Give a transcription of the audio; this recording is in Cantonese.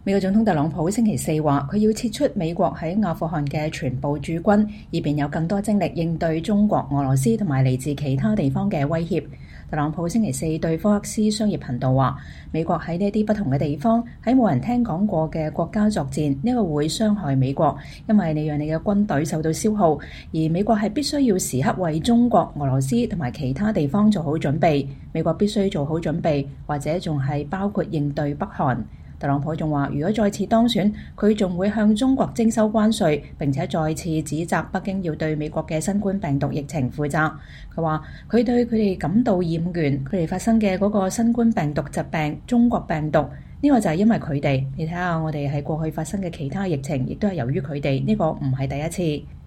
美國總統特朗普星期四話，佢要撤出美國喺阿富汗嘅全部駐軍，以便有更多精力應對中國、俄羅斯同埋嚟自其他地方嘅威脅。特朗普星期四對福克斯商業頻道話，美國喺呢啲不同嘅地方，喺冇人聽講過嘅國家作戰，呢個會傷害美國，因為你讓你嘅軍隊受到消耗，而美國係必須要時刻為中國、俄羅斯同埋其他地方做好準備。美國必須做好準備，或者仲係包括應對北韓。特朗普仲話，如果再次當選，佢仲會向中國徵收關稅，並且再次指責北京要對美國嘅新冠病毒疫情負責。佢話佢對佢哋感到厭倦，佢哋發生嘅嗰個新冠病毒疾病中國病毒，呢個就係因為佢哋。你睇下我哋喺過去發生嘅其他疫情，亦都係由於佢哋，呢個唔係第一次。